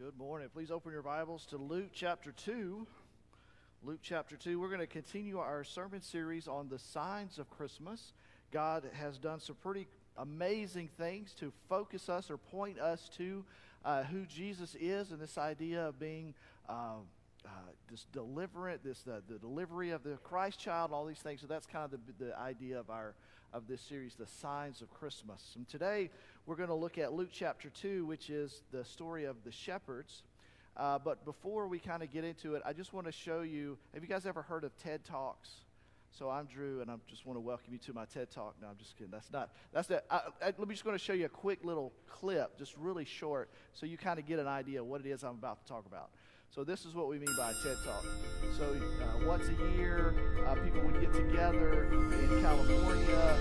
Good morning. Please open your Bibles to Luke chapter 2. Luke chapter 2. We're going to continue our sermon series on the signs of Christmas. God has done some pretty amazing things to focus us or point us to who Jesus is, and this idea of being this deliverant, the delivery of the Christ child, and all these things. So that's kind of the idea of this series, the signs of Christmas. And today we're going to look at Luke chapter 2, which is the story of the shepherds. But before we kind of get into it, I just want to show you, have you guys ever heard of TED Talks? So I'm Drew, and I just want to welcome you to my TED Talk. No, I'm just kidding. Let me just going to show you a quick little clip, just really short, so you kind of get an idea of what it is I'm about to talk about. So this is what we mean by a TED Talk. So once a year, people would get together in California.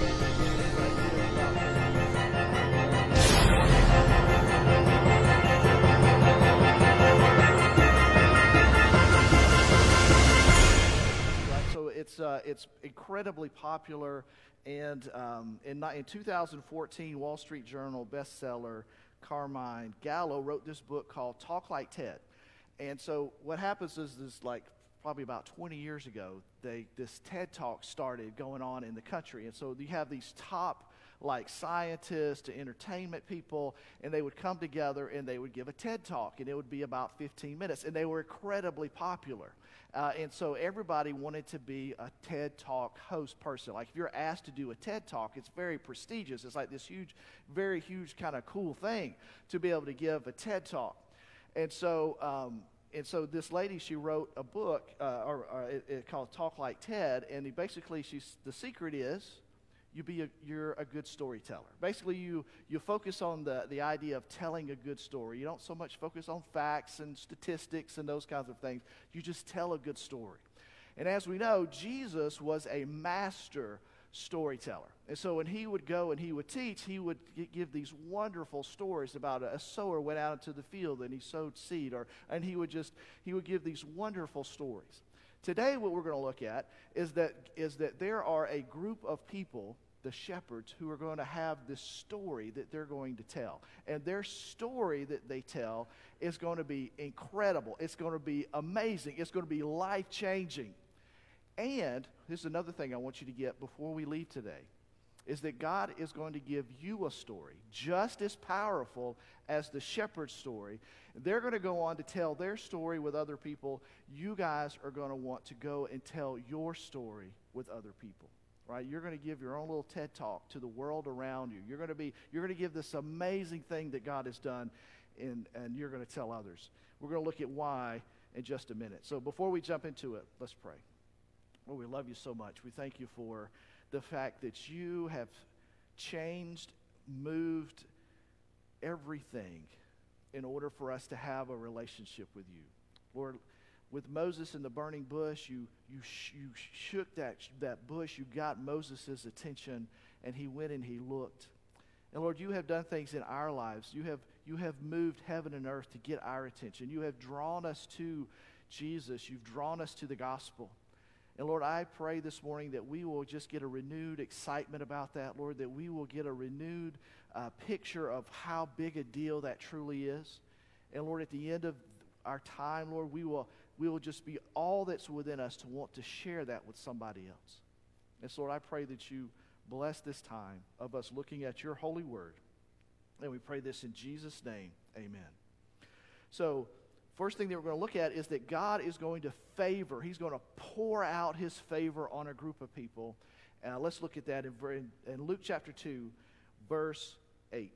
So it's incredibly popular, and in 2014, Wall Street Journal bestseller Carmine Gallo wrote this book called Talk Like TED. And so what happens is like probably about 20 years ago, this TED Talk started going on in the country. And so you have these top like scientists to entertainment people, and they would come together and they would give a TED Talk, and it would be about 15 minutes. And they were incredibly popular. And so everybody wanted to be a TED Talk host person. Like if you're asked to do a TED Talk, it's very prestigious. It's like this huge, very huge kind of cool thing to be able to give a TED Talk. And so this lady, she wrote a book called Talk Like TED, and the secret is you're a good storyteller. Basically, you focus on the idea of telling a good story. You don't so much focus on facts and statistics and those kinds of things. You just tell a good story. And as we know, Jesus was a master storyteller. And so when he would go and he would teach, he would give these wonderful stories about a sower went out into the field and he sowed seed, and he would give these wonderful stories. Today what we're going to look at is that there are a group of people, the shepherds, who are going to have this story that they're going to tell. And their story that they tell is going to be incredible. It's going to be amazing. It's going to be life-changing. And here's another thing I want you to get before we leave today, is that God is going to give you a story just as powerful as the shepherd's story. They're going to go on to tell their story with other people. You guys are going to want to go and tell your story with other people, right? You're going to give your own little TED Talk to the world around you. You're going to give this amazing thing that God has done, and you're going to tell others. We're going to look at why in just a minute. So before we jump into it, let's pray. Lord, we love you so much. We thank you for the fact that you have changed, moved everything in order for us to have a relationship with you. Lord, with Moses in the burning bush, you shook that bush. You got Moses' attention, and he went and he looked. And Lord, you have done things in our lives. You have moved heaven and earth to get our attention. You have drawn us to Jesus. You've drawn us to the gospel. And Lord, I pray this morning that we will just get a renewed excitement about that, Lord, that we will get a renewed picture of how big a deal that truly is. And Lord, at the end of our time, Lord, we will just be all that's within us to want to share that with somebody else. And so, Lord, I pray that you bless this time of us looking at your holy word. And we pray this in Jesus' name. Amen. So, first thing that we're going to look at is that God is going to favor. He's going to pour out his favor on a group of people. Let's look at that in Luke chapter 2, verse 8.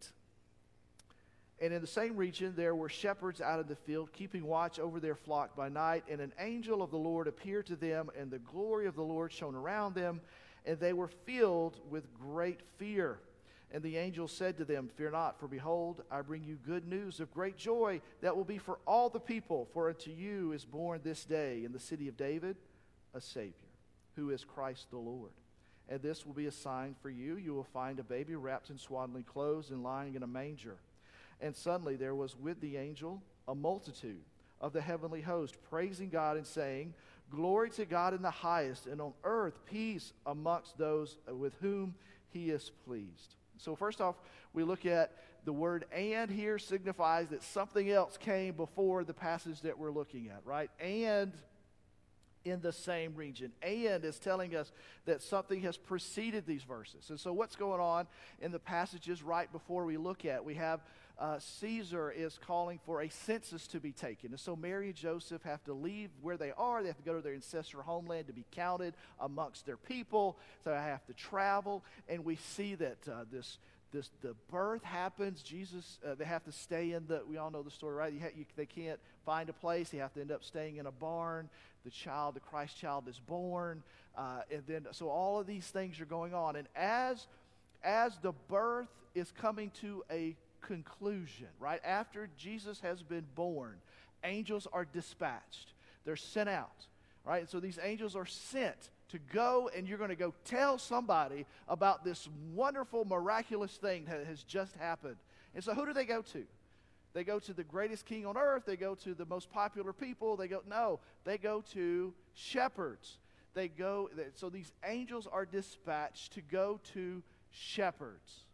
And in the same region there were shepherds out in the field, keeping watch over their flock by night. And an angel of the Lord appeared to them, and the glory of the Lord shone around them, and they were filled with great fear. And the angel said to them, "Fear not, for behold, I bring you good news of great joy that will be for all the people. For unto you is born this day in the city of David a Savior, who is Christ the Lord. And this will be a sign for you. You will find a baby wrapped in swaddling clothes and lying in a manger." And suddenly there was with the angel a multitude of the heavenly host, praising God and saying, "Glory to God in the highest, and on earth peace amongst those with whom he is pleased." So first off, we look at the word "and" here signifies that something else came before the passage that we're looking at, right? And in the same region. And is telling us that something has preceded these verses. And so what's going on in the passages right before we look at? We have Caesar is calling for a census to be taken. And so Mary and Joseph have to leave where they are. They have to go to their ancestral homeland to be counted amongst their people. So they have to travel. And we see that the birth happens. Jesus, they have to stay in we all know the story, right? They can't find a place. They have to end up staying in a barn. The Christ child is born. And then, so all of these things are going on. And as the birth is coming to a conclusion, right? After Jesus has been born, angels are dispatched. They're sent out, right? And so these angels are sent to go, and you're going to go tell somebody about this wonderful, miraculous thing that has just happened. And so who do they go to? They go to the greatest king on earth. They go to the most popular people. They go to shepherds. So these angels are dispatched to go to shepherds.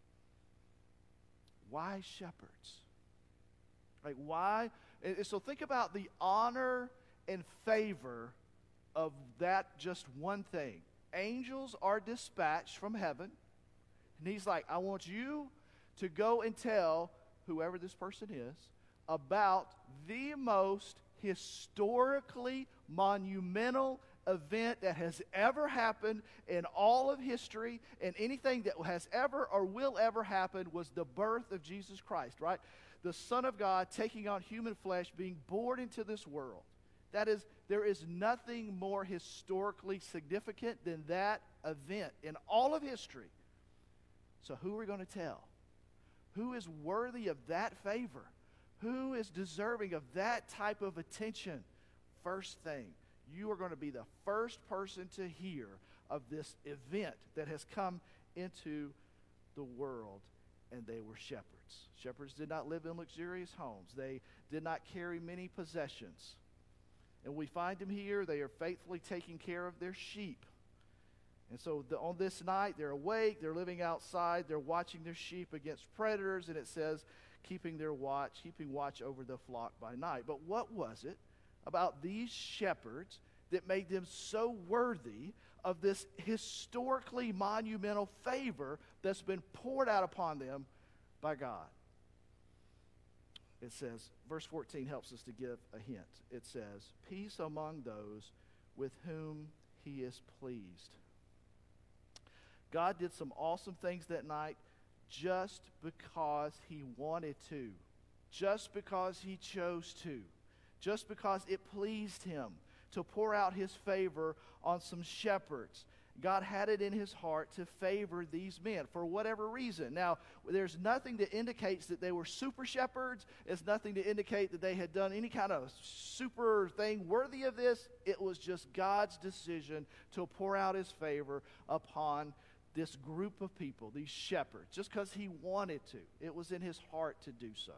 Why shepherds? Like, why? And so think about the honor and favor of that just one thing. Angels are dispatched from heaven, and he's like, I want you to go and tell whoever this person is about the most historically monumental event that has ever happened in all of history, and anything that has ever or will ever happen was the birth of Jesus Christ, right? The Son of God taking on human flesh, being born into this world. There is nothing more historically significant than that event in all of history. So who are we going to tell? Who is worthy of that favor? Who is deserving of that type of attention? First thing, you are going to be the first person to hear of this event that has come into the world, and they were shepherds. Shepherds did not live in luxurious homes. They did not carry many possessions. And we find them here. They are faithfully taking care of their sheep. And so on this night, they're awake. They're living outside. They're watching their sheep against predators. And it says, keeping watch over the flock by night. But what was it about these shepherds that made them so worthy of this historically monumental favor that's been poured out upon them by God? It says, verse 14 helps us to give a hint. It says, peace among those with whom he is pleased. God did some awesome things that night just because he wanted to, just because he chose to, just because it pleased him to pour out his favor on some shepherds. God had it in his heart to favor these men for whatever reason. Now, there's nothing that indicates that they were super shepherds. It's nothing to indicate that they had done any kind of super thing worthy of this. It was just God's decision to pour out his favor upon this group of people, these shepherds, just because he wanted to. It was in his heart to do so.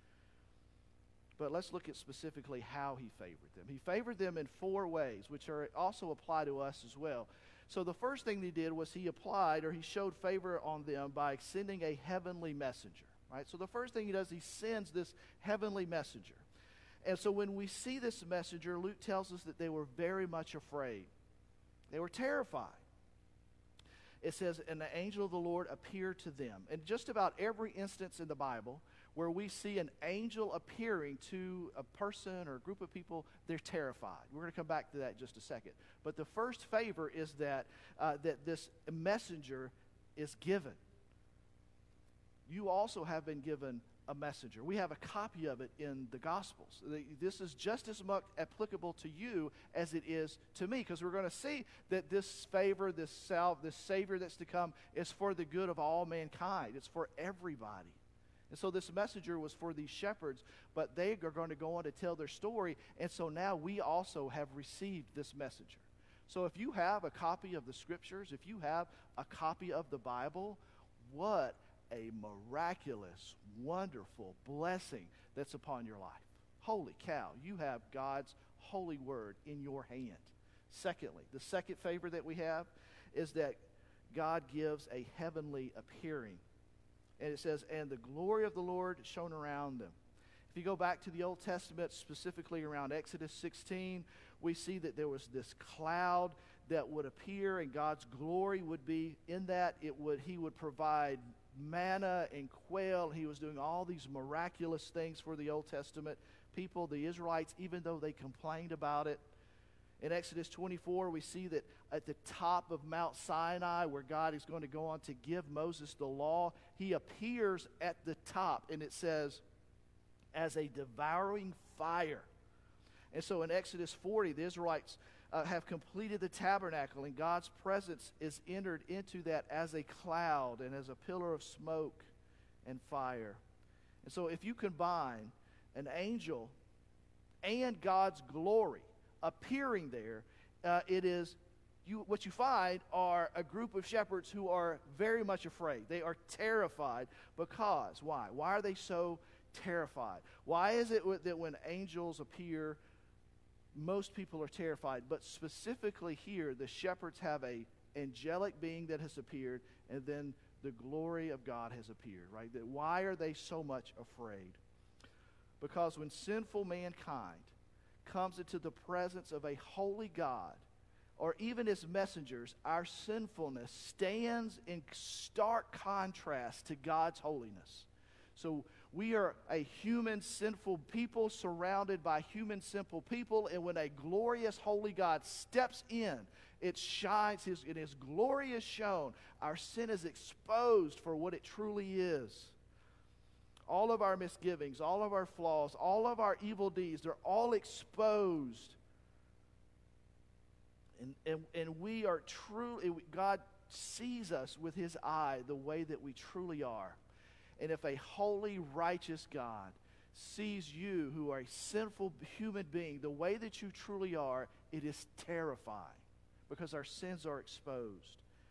But let's look at specifically how he favored them. He favored them in 4 ways, which are also apply to us as well. So the first thing he did was he showed favor on them by sending a heavenly messenger, right? So the first thing he does, he sends this heavenly messenger. And so when we see this messenger, Luke tells us that they were very much afraid. They were terrified. It says, and the angel of the Lord appeared to them. In just about every instance in the Bible where we see an angel appearing to a person or a group of people, they're terrified. We're going to come back to that in just a second. But the first favor is that this messenger is given. You also have been given a messenger. We have a copy of it in the Gospels. This is just as much applicable to you as it is to me, because we're going to see that this favor, this Savior that's to come is for the good of all mankind. It's for everybody. And so this messenger was for these shepherds, but they are going to go on to tell their story, and so now we also have received this messenger. So if you have a copy of the Scriptures, if you have a copy of the Bible, what a miraculous, wonderful blessing that's upon your life. Holy cow, you have God's holy word in your hand. Secondly, the second favor that we have is that God gives a heavenly appearing And it says, and the glory of the Lord shone around them. If you go back to the Old Testament, specifically around Exodus 16, we see that there was this cloud that would appear, and God's glory would be in that. He would provide manna and quail. He was doing all these miraculous things for the Old Testament people, the Israelites, even though they complained about it. In Exodus 24, we see that at the top of Mount Sinai, where God is going to go on to give Moses the law, he appears at the top, and it says, as a devouring fire. And so in Exodus 40, the Israelites have completed the tabernacle, and God's presence is entered into that as a cloud and as a pillar of smoke and fire. And so if you combine an angel and God's glory appearing there, what you find are a group of shepherds who are very much afraid. They are terrified because, why? Why are they so terrified? Why is it that when angels appear, most people are terrified? But specifically here, the shepherds have a angelic being that has appeared, and then the glory of God has appeared, right? That why are they so much afraid? Because when sinful mankind comes into the presence of a holy God, or even as messengers, our sinfulness stands in stark contrast to God's holiness. So we are a human, sinful people surrounded by human, sinful people, and when a glorious, holy God steps in, it shines, and His glory is shown. Our sin is exposed for what it truly is. All of our misgivings, all of our flaws, all of our evil deeds, they're all exposed. And we are truly, God sees us with His eye the way that we truly are. And if a holy, righteous God sees you, who are a sinful human being, the way that you truly are, it is terrifying because our sins are exposed.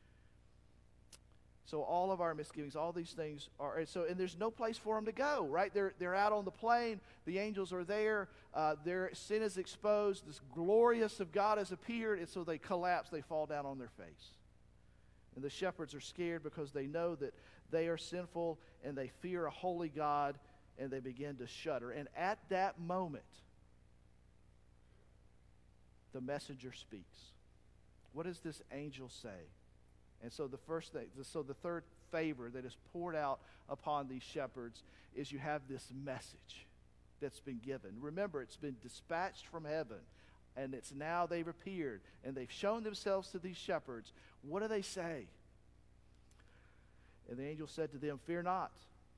So all of our misgivings, all these things are, and there's no place for them to go, right? They're out on the plain. The angels are there. Their sin is exposed. This glorious of God has appeared, and so they collapse. They fall down on their face. And the shepherds are scared because they know that they are sinful, and they fear a holy God, and they begin to shudder. And at that moment, the messenger speaks. What does this angel say? And so the third favor that is poured out upon these shepherds is you have this message that's been given. Remember, it's been dispatched from heaven, and it's now they've appeared, and they've shown themselves to these shepherds. What do they say? And the angel said to them, fear not,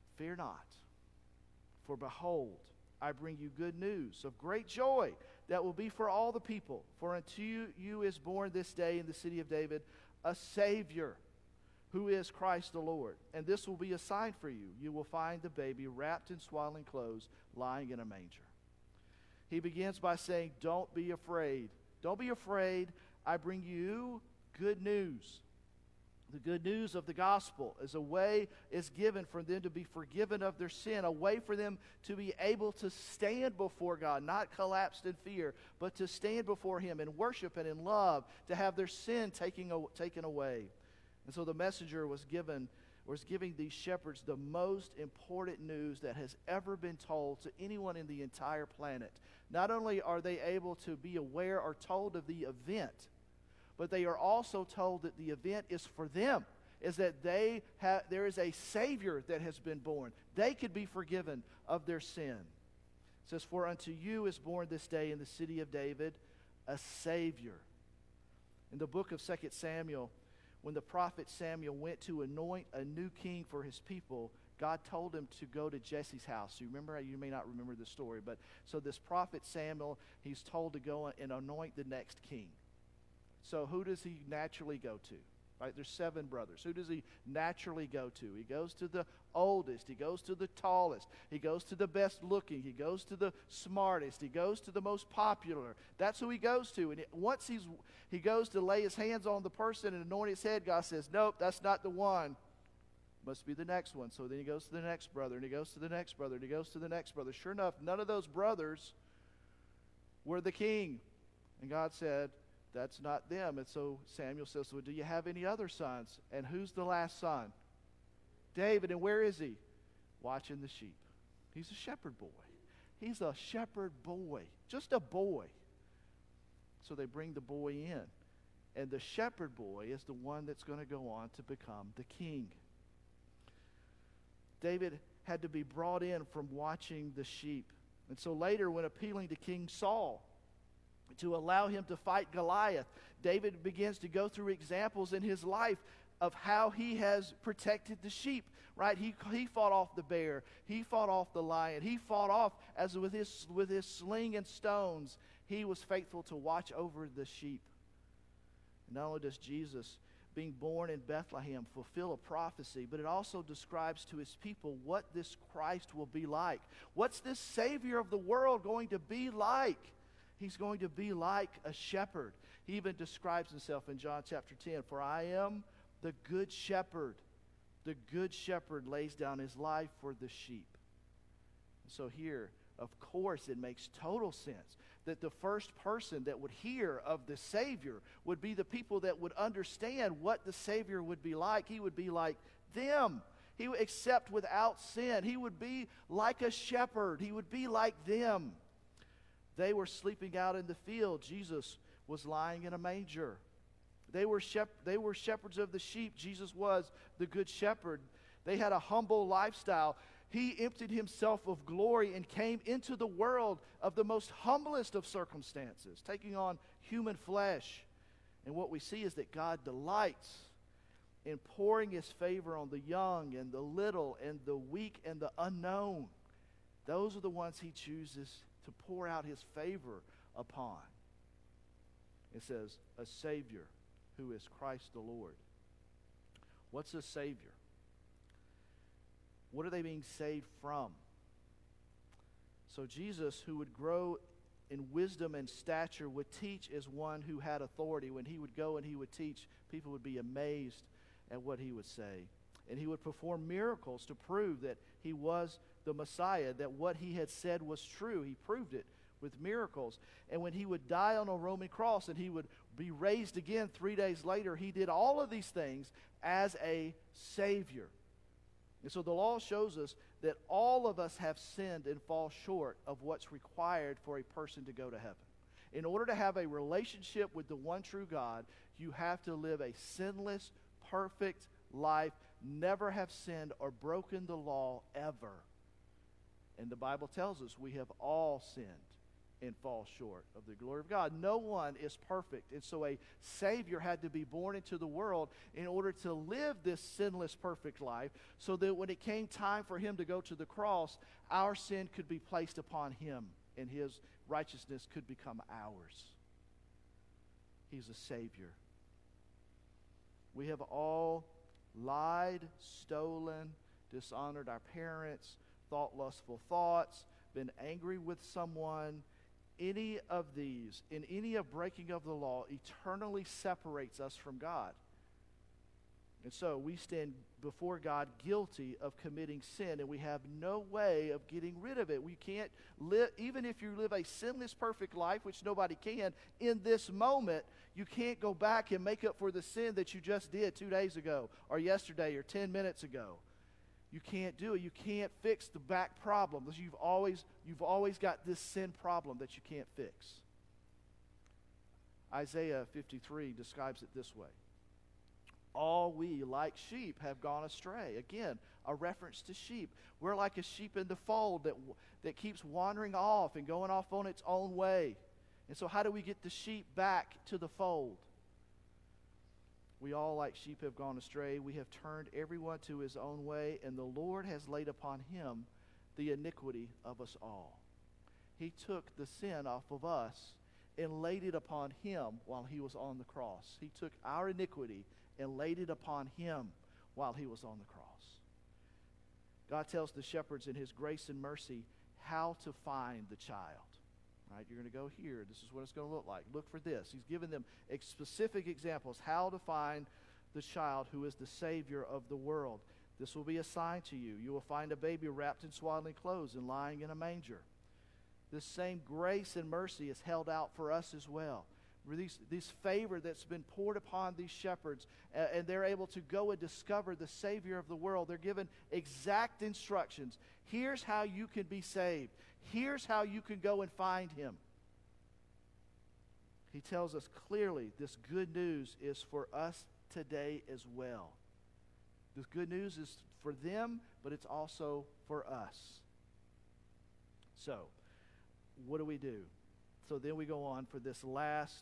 for behold, I bring you good news of great joy that will be for all the people. For unto you is born this day in the city of David a Savior, who is Christ the Lord. And this will be a sign for you. You will find the baby wrapped in swaddling clothes, lying in a manger. He begins by saying, don't be afraid. Don't be afraid. I bring you good news. The good news of the gospel is a way is given for them to be forgiven of their sin, a way for them to be able to stand before God, not collapsed in fear, but to stand before Him in worship and in love, to have their sin taken away. And so the messenger was giving these shepherds the most important news that has ever been told to anyone in the entire planet. Not only are they able to be aware or told of the event, but they are also told that the event is for them, is that there is a Savior that has been born. They could be forgiven of their sin. It says, for unto you is born this day in the city of David a Savior. In the book of 2 Samuel, when the prophet Samuel went to anoint a new king for his people, God told him to go to Jesse's house. You remember? You may not remember the story, but so this prophet Samuel, he's told to go and anoint the next king. So who does he naturally go to? Right? There's 7 brothers. Who does he naturally go to? He goes to the oldest. He goes to the tallest. He goes to the best looking. He goes to the smartest. He goes to the most popular. That's who he goes to. And once he goes to lay his hands on the person and anoint his head, God says, nope, that's not the one. Must be the next one. So then he goes to the next brother, and he goes to the next brother, and he goes to the next brother. Sure enough, none of those brothers were the king. And God said, that's not them. And so Samuel says, well, do you have any other sons? And who's the last son? David, and where is he? Watching the sheep. He's a shepherd boy. He's a shepherd boy, just a boy. So they bring the boy in. And the shepherd boy is the one that's going to go on to become the king. David had to be brought in from watching the sheep. And so later, when appealing to King Saul to allow him to fight Goliath, David begins to go through examples in his life of how he has protected the sheep, right? He fought off the bear. He fought off the lion. He fought off, as with his sling and stones, he was faithful to watch over the sheep. And not only does Jesus, being born in Bethlehem, fulfill a prophecy, but it also describes to his people what this Christ will be like. What's this Savior of the world going to be like? He's going to be like a shepherd. He even describes himself in John chapter 10, "For I am the good shepherd. The good shepherd lays down his life for the sheep." And so here, of course, it makes total sense that the first person that would hear of the Savior would be the people that would understand what the Savior would be like. He would be like them. He would accept without sin. He would be like a shepherd. He would be like them. They were sleeping out in the field. Jesus was lying in a manger. They were shepherds of the sheep. Jesus was the good shepherd. They had a humble lifestyle. He emptied himself of glory and came into the world of the most humblest of circumstances, taking on human flesh. And what we see is that God delights in pouring his favor on the young and the little and the weak and the unknown. Those are the ones he chooses to pour out his favor upon. It says, a Savior who is Christ the Lord. What's a Savior? What are they being saved from? So Jesus, who would grow in wisdom and stature, would teach as one who had authority. When he would go and he would teach, people would be amazed at what he would say. And he would perform miracles to prove that he was the Messiah, that what he had said was true. He proved it with miracles. And when he would die on a Roman cross and he would be raised again 3 days later, he did all of these things as a Savior. And so the law shows us that all of us have sinned and fall short of what's required for a person to go to heaven. In order to have a relationship with the one true God, you have to live a sinless, perfect life, never have sinned or broken the law ever. And the Bible tells us we have all sinned and fall short of the glory of God. No one is perfect. And so a Savior had to be born into the world in order to live this sinless, perfect life, so that when it came time for him to go to the cross, our sin could be placed upon him and his righteousness could become ours. He's a Savior. We have all lied, stolen, dishonored our parents, thought lustful thoughts, been angry with someone. Any of these, in any of breaking of the law, eternally separates us from God. And so we stand before God guilty of committing sin, and we have no way of getting rid of it. We can't live, even if you live a sinless, perfect life, which nobody can, in this moment, you can't go back and make up for the sin that you just did 2 days ago, or yesterday, or 10 minutes ago. You can't do it. You can't fix the back problem. You've always got this sin problem that you can't fix. Isaiah 53 describes it this way. All we, like sheep, have gone astray. Again, a reference to sheep. We're like a sheep in the fold that keeps wandering off and going off on its own way. And so how do we get the sheep back to the fold? We all, like sheep, have gone astray. We have turned everyone to his own way, and the Lord has laid upon him the iniquity of us all. He took the sin off of us and laid it upon him while he was on the cross. He took our iniquity and laid it upon him while he was on the cross. God tells the shepherds in his grace and mercy how to find the child. Right, you're going to go here. This is what it's going to look like. Look for this. He's given them specific examples how to find the child who is the Savior of the world. This will be a sign to you. You will find a baby wrapped in swaddling clothes and lying in a manger. This same grace and mercy is held out for us as well. These favor that's been poured upon these shepherds, and they're able to go and discover the Savior of the world. They're given exact instructions. Here's how you can be saved. Here's how you can go and find him. He tells us clearly this good news is for us today as well. This good news is for them, but it's also for us. So, what do? So then we go on for this last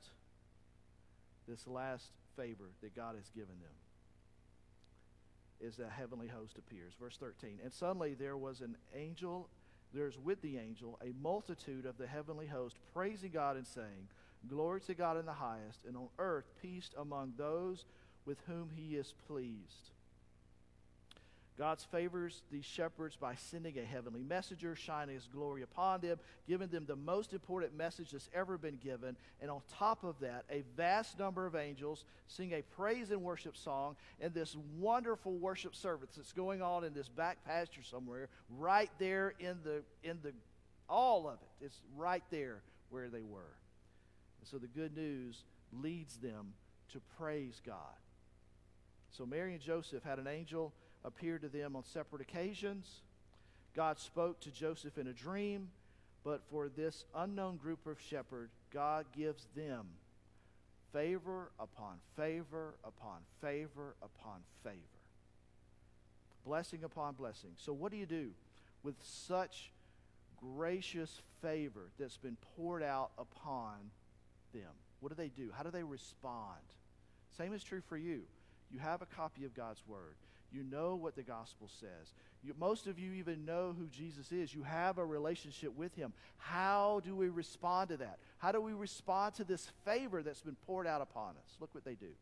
favor that God has given them. Is that heavenly host appears. Verse 13. And suddenly there's with the angel a multitude of the heavenly host praising God and saying, Glory to God in the highest, and on earth peace among those with whom he is pleased. God favors these shepherds by sending a heavenly messenger, shining his glory upon them, giving them the most important message that's ever been given. And on top of that, a vast number of angels sing a praise and worship song in this wonderful worship service that's going on in this back pasture somewhere, right there in the all of it. It's right there where they were. And so the good news leads them to praise God. So Mary and Joseph had an angel appeared to them on separate occasions. God spoke to Joseph in a dream, but for this unknown group of shepherds, God gives them favor upon favor upon favor upon favor. Blessing upon blessing. So what do you do with such gracious favor that's been poured out upon them? What do? How do they respond? Same is true for you. You have a copy of God's Word. You know what the gospel says. Most of you even know who Jesus is. You have a relationship with him. How do we respond to that? How do we respond to this favor that's been poured out upon us? Look what they do.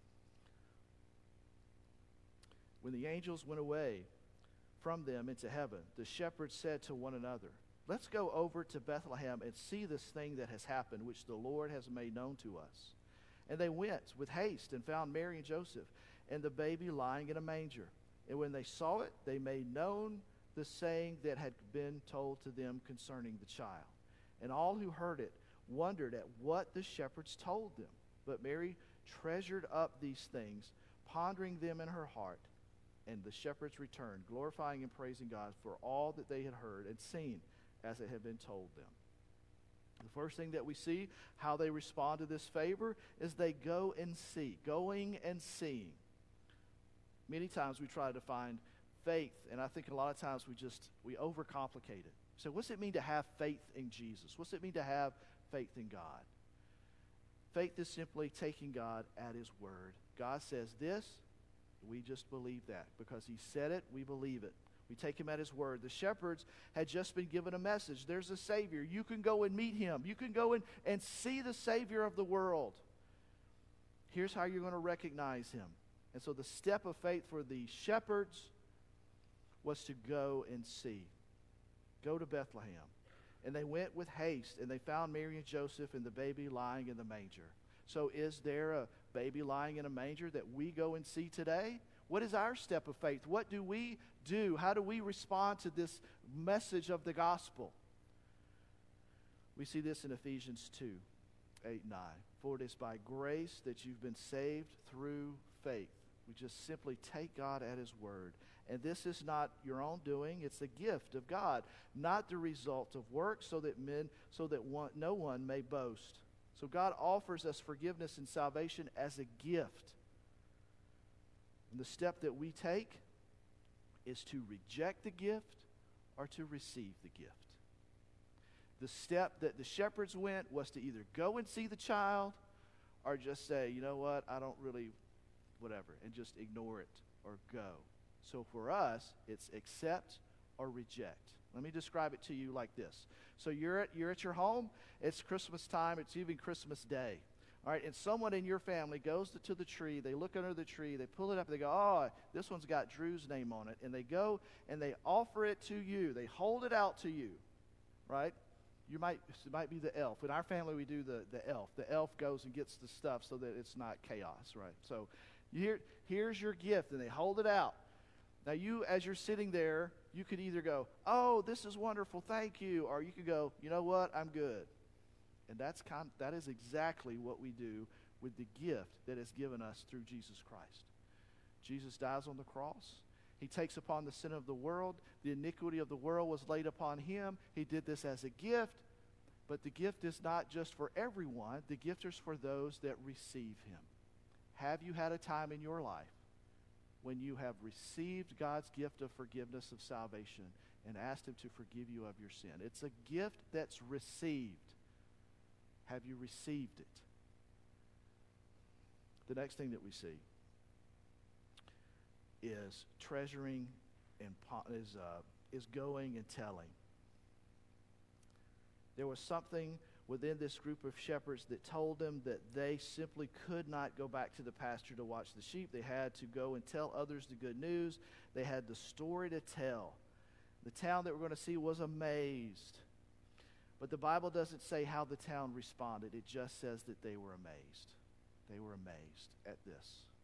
When the angels went away from them into heaven, the shepherds said to one another, Let's go over to Bethlehem and see this thing that has happened, which the Lord has made known to us. And they went with haste and found Mary and Joseph and the baby lying in a manger. And when they saw it, they made known the saying that had been told to them concerning the child. And all who heard it wondered at what the shepherds told them. But Mary treasured up these things, pondering them in her heart. And the shepherds returned, glorifying and praising God for all that they had heard and seen as it had been told them. The first thing that we see, how they respond to this favor, is they go and see. Going and seeing. Many times we try to find faith, and I think a lot of times we overcomplicate it. So what's it mean to have faith in Jesus? What's it mean to have faith in God? Faith is simply taking God at his word. God says this, we just believe that. Because he said it, we believe it. We take him at his word. The shepherds had just been given a message. There's a Savior. You can go and meet him. You can go and see the Savior of the world. Here's how you're going to recognize him. And so the step of faith for the shepherds was to go and see. Go to Bethlehem. And they went with haste, and they found Mary and Joseph and the baby lying in the manger. So is there a baby lying in a manger that we go and see today? What is our step of faith? What do we do? How do we respond to this message of the gospel? We see this in Ephesians 2, 8, 9. For it is by grace that you've been saved through faith. We just simply take God at his word. And this is not your own doing. It's a gift of God, not the result of work, so that no one may boast. So God offers us forgiveness and salvation as a gift. And the step that we take is to reject the gift or to receive the gift. The step that the shepherds went was to either go and see the child or just say, you know what, I don't really, whatever, and just ignore it or go. So for us, it's accept or reject. Let me describe it to you like this. So you're at your home. It's Christmas time. It's even Christmas Day. All right, and someone in your family goes to the tree. They look under the tree. They pull it up. They go, oh, this one's got Drew's name on it. And they go and they offer it to you. They hold it out to you, right? It might be the elf. In our family, we do the elf. The elf goes and gets the stuff so that it's not chaos, right? So here's your gift, and they hold it out. Now you, as you're sitting there, you could either go, oh, this is wonderful, thank you, or you could go, you know what, I'm good. And that is exactly what we do with the gift that is given us through Jesus Christ. Jesus dies on the cross. He takes upon the sin of the world. The iniquity of the world was laid upon him. He did this as a gift, but the gift is not just for everyone. The gift is for those that receive him. Have you had a time in your life when you have received God's gift of forgiveness of salvation and asked him to forgive you of your sin? It's a gift that's received. Have you received it? The next thing that we see is treasuring and is going and telling. There was something within this group of shepherds that told them that they simply could not go back to the pasture to watch the sheep. They had to go and tell others the good news. They had the story to tell. The town that we're going to see was amazed. But the Bible doesn't say how the town responded. It just says that they were amazed. They were amazed at this.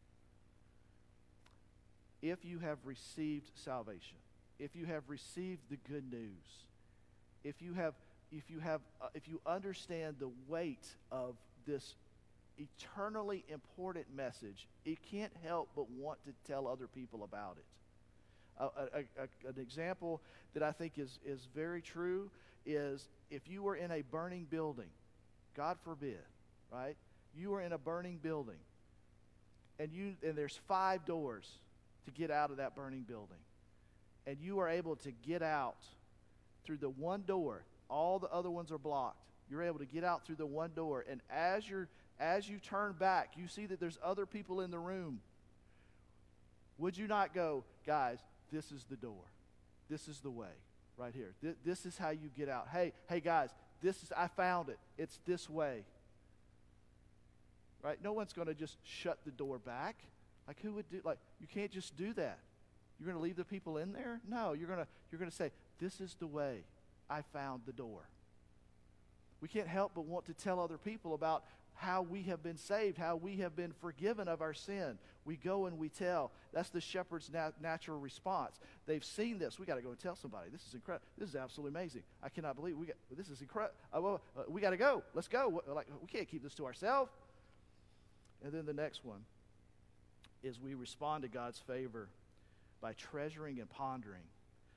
If you have received salvation, if you have received the good news, if you understand the weight of this eternally important message, it can't help but want to tell other people about it. An example that I think is very true is if you were in a burning building, God forbid, right? You are in a burning building, and there's 5 doors to get out of that burning building, and you are able to get out through the one door. All the other ones are blocked. You're able to get out through the one door, and as you turn back, you see that there's other people in the room. Would you not go, guys, this is the door. This is the way right here. This is how you get out. Hey guys, I found it. It's this way. Right? No one's going to just shut the door back. Like, who would do? Like, you can't just do that. You're going to leave the people in there? No, you're going to say, this is the way. I found the door. We can't help but want to tell other people about how we have been saved, how we have been forgiven of our sin. We go and we tell. That's the shepherd's natural response. They've seen this. We got to go and tell somebody. This is incredible. This is absolutely amazing. I cannot believe this is incredible. We got to go. Let's go. We can't keep this to ourselves. And then the next one is we respond to God's favor by treasuring and pondering.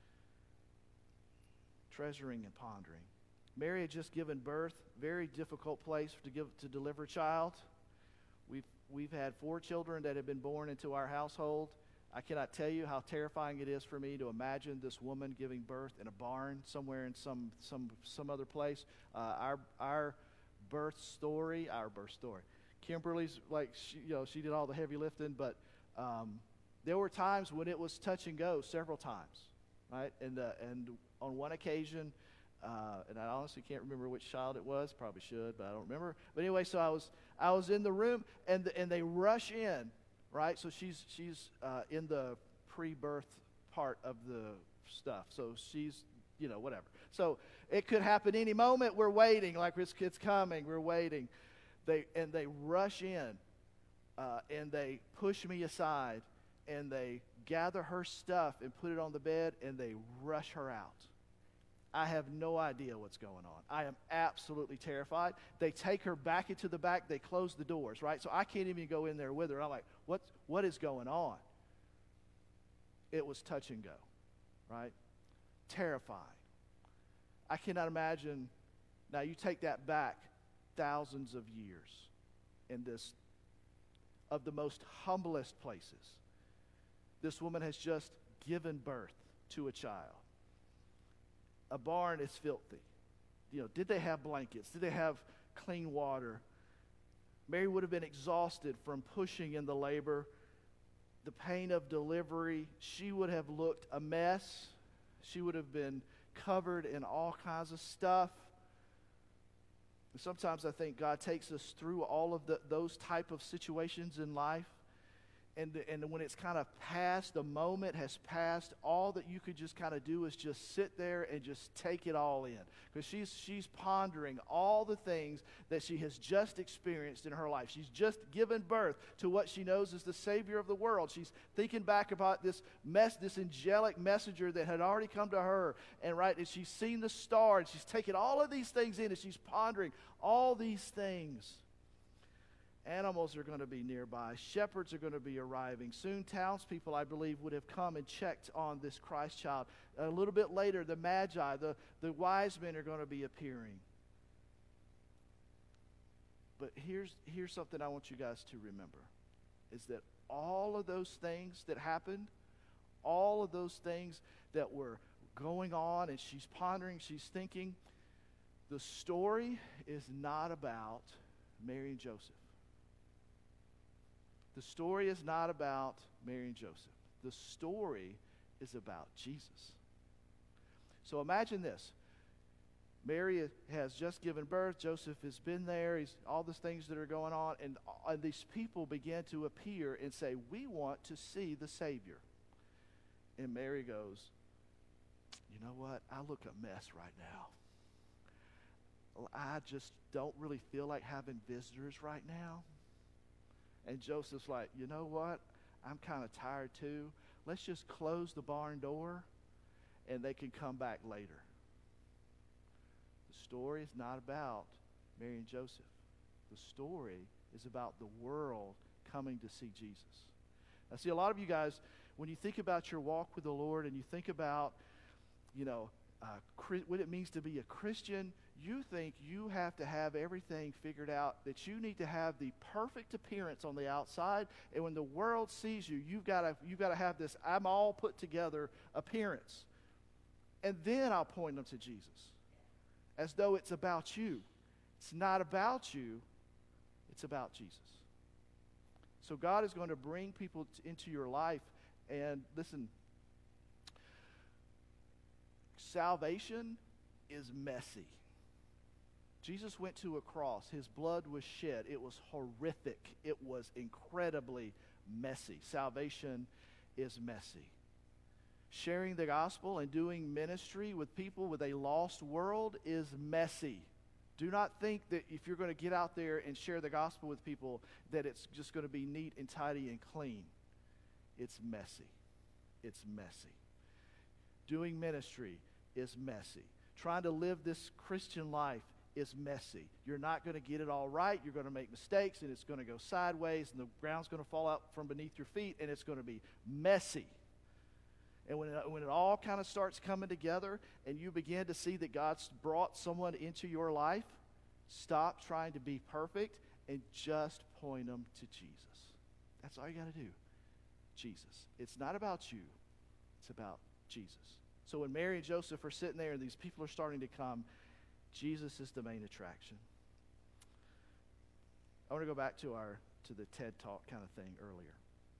Treasuring and pondering. Mary had just given birth. Very difficult place to deliver a child. We've had 4 children that have been born into our household. I cannot tell you how terrifying it is for me to imagine this woman giving birth in a barn somewhere in some other place. Our birth story. Kimberly's she did all the heavy lifting, but there were times when it was touch and go several times, right? And on one occasion, and I honestly can't remember which child it was. Probably should, but I don't remember. But anyway, so I was in the room, and they rush in, right? So she's in the pre-birth part of the stuff. So she's whatever. So it could happen any moment. We're waiting, like this kid's coming. We're waiting. They rush in, and they push me aside, and they gather her stuff and put it on the bed, and they rush her out. I have no idea what's going on. I am absolutely terrified. They take her back into the back. They close the doors, right? So I can't even go in there with her. I'm like, what is going on? It was touch and go, right? Terrifying. I cannot imagine. Now you take that back thousands of years in this, of the most humblest places. This woman has just given birth to a child. A barn is filthy. Did they have blankets? Did they have clean water? Mary would have been exhausted from pushing in the labor, the pain of delivery. She would have looked a mess. She would have been covered in all kinds of stuff. And sometimes I think God takes us through all of those type of situations in life, and when it's kind of passed, the moment has passed, all that you could just kind of do is just sit there and just take it all in. Because she's pondering all the things that she has just experienced in her life. She's just given birth to what she knows is the Savior of the world. She's thinking back about this angelic messenger that had already come to her. And she's seen the star, and she's taken all of these things in, and she's pondering all these things. Animals are going to be nearby. Shepherds are going to be arriving. Soon townspeople, I believe, would have come and checked on this Christ child. A little bit later, the Magi, the wise men are going to be appearing. But here's something I want you guys to remember, is that all of those things that happened, all of those things that were going on, and she's pondering, she's thinking, the story is not about Mary and Joseph. The story is not about Mary and Joseph. The story is about Jesus. So imagine this. Mary has just given birth. Joseph has been there. All these things that are going on. And these people begin to appear and say, we want to see the Savior. And Mary goes, you know what? I look a mess right now. I just don't really feel like having visitors right now. And Joseph's like, you know what? I'm kind of tired too. Let's just close the barn door and they can come back later. The story is not about Mary and Joseph. The story is about the world coming to see Jesus. Now, see, a lot of you guys, when you think about your walk with the Lord and you think about, what it means to be a Christian, you think you have to have everything figured out, that you need to have the perfect appearance on the outside, and when the world sees you, you've got to have this I'm all put together appearance. And then I'll point them to Jesus, as though it's about you. It's not about you, it's about Jesus. So God is going to bring people into your life, and listen, salvation is messy. Jesus went to a cross. His blood was shed. It was horrific. It was incredibly messy. Salvation is messy. Sharing the gospel and doing ministry with people with a lost world is messy. Do not think that if you're going to get out there and share the gospel with people that it's just going to be neat and tidy and clean. It's messy. It's messy. Doing ministry is messy. Trying to live this Christian life is messy. You're not going to get it all right. You're going to make mistakes, and it's going to go sideways, and the ground's going to fall out from beneath your feet, and it's going to be messy. And when it all kind of starts coming together and you begin to see that God's brought someone into your life, stop trying to be perfect and just point them to Jesus. That's all you got to do. Jesus. It's not about you. It's about Jesus. So when Mary and Joseph are sitting there and these people are starting to come, Jesus is the main attraction. I want to go back to the TED Talk kind of thing earlier.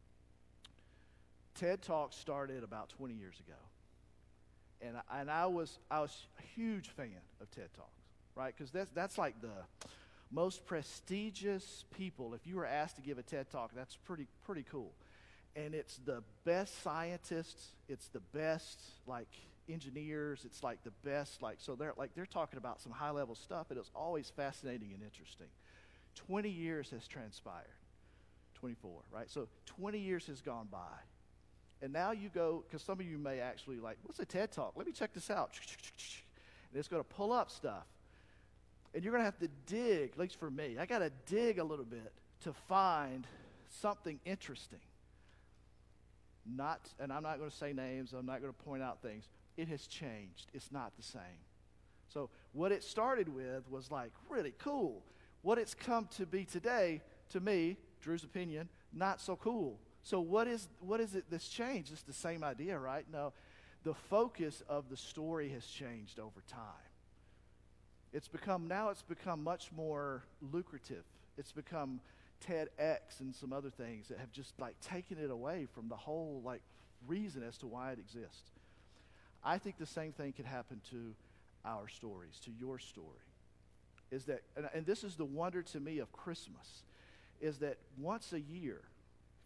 TED Talk started about 20 years ago. And I was a huge fan of TED Talks, right? Because that's like the most prestigious people. If you were asked to give a TED Talk, that's pretty cool. And it's the best scientists, it's the best engineers, it's like the best so they're talking about some high level stuff. It was always fascinating and interesting. 20 years has transpired. 24, right? So 20 years has gone by. And now you go, because some of you may actually what's a TED Talk? Let me check this out. And it's going to pull up stuff. And you're going to have to dig, at least for me, I got to dig a little bit to find something interesting. And I'm not going to say names, I'm not going to point out things. It has changed. It's not the same. So what it started with was really cool. What it's come to be today, to me, Drew's opinion, not so cool. So what is it that's changed? It's the same idea, right? No, the focus of the story has changed over time. It's become much more lucrative. It's become TEDx and some other things that have just taken it away from the whole reason as to why it exists. I think the same thing could happen to our stories, to your story. Is that, and this is the wonder to me of Christmas, is that once a year,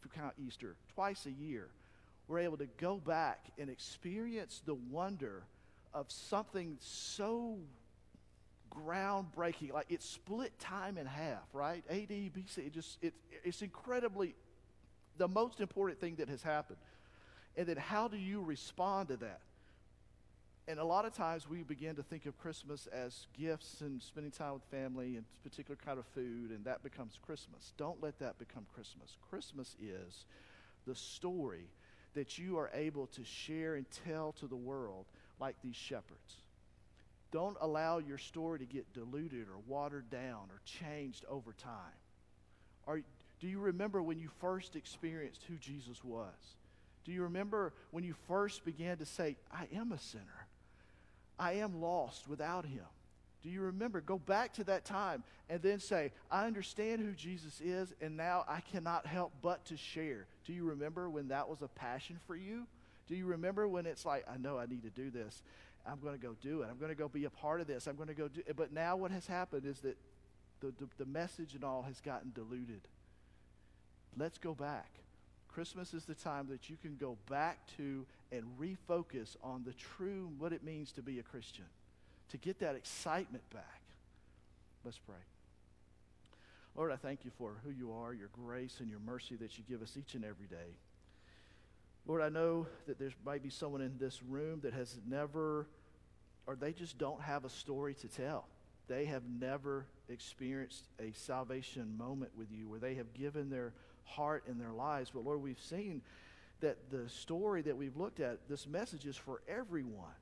if you count Easter, twice a year, we're able to go back and experience the wonder of something so groundbreaking. Like it split time in half, right? AD, BC, it's incredibly the most important thing that has happened. And then how do you respond to that? And a lot of times we begin to think of Christmas as gifts and spending time with family and particular kind of food, and that becomes Christmas. Don't let that become Christmas. Christmas is the story that you are able to share and tell to the world like these shepherds. Don't allow your story to get diluted or watered down or changed over time. Do you remember when you first experienced who Jesus was? Do you remember when you first began to say, I am a sinner. I am lost without him. Do you remember? Go back to that time and then say, I understand who Jesus is, and now I cannot help but to share. Do you remember when that was a passion for you? Do you remember when it's like, I know I need to do this. I'm going to go do it. I'm going to go be a part of this. I'm going to go do it. But now what has happened is that the message and all has gotten diluted. Let's go back. Christmas is the time that you can go back to and refocus on the true, what it means to be a Christian, to get that excitement back. Let's pray. Lord, I thank you for who you are, your grace and your mercy that you give us each and every day. Lord, I know that there might be someone in this room that has never, or they just don't have a story to tell. They have never experienced a salvation moment with you where they have given their heart and their lives. But Lord, we've seen that the story that we've looked at, this message is for everyone.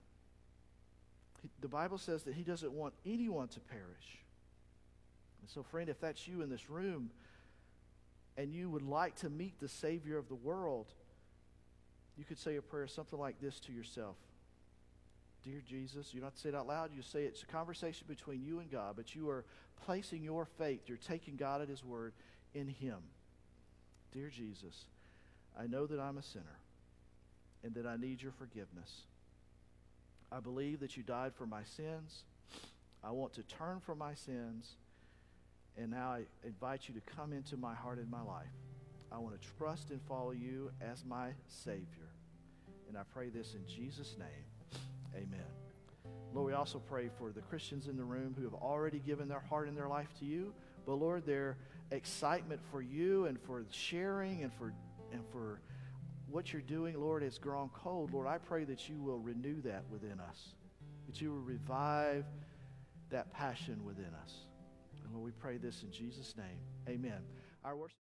The Bible says that he doesn't want anyone to perish. And so, friend, if that's you in this room and you would like to meet the Savior of the world, you could say a prayer, something like this to yourself. Dear Jesus, you don't have to say it out loud. You say it's a conversation between you and God, but you are placing your faith, you're taking God at his word in him. Dear Jesus, I know that I'm a sinner and that I need your forgiveness. I believe that you died for my sins. I want to turn from my sins, and now I invite you to come into my heart and my life. I want to trust and follow you as my Savior. And I pray this in Jesus' name. Amen. Lord, we also pray for the Christians in the room who have already given their heart and their life to you. But Lord, their excitement for you and for sharing and for what you're doing, Lord, has grown cold. Lord, I pray that you will renew that within us, that you will revive that passion within us. And Lord, we pray this in Jesus' name. Amen. Our worship